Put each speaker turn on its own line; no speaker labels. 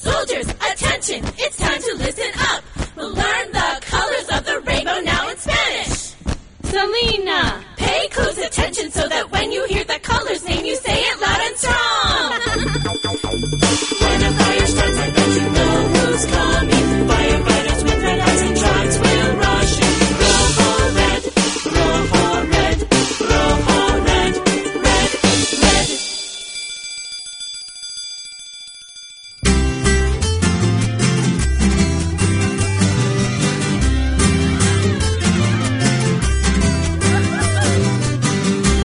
Soldiers, attention, it's time to listen up. We'll learn the colors of the rainbow now in Spanish.
Selena,
pay close attention so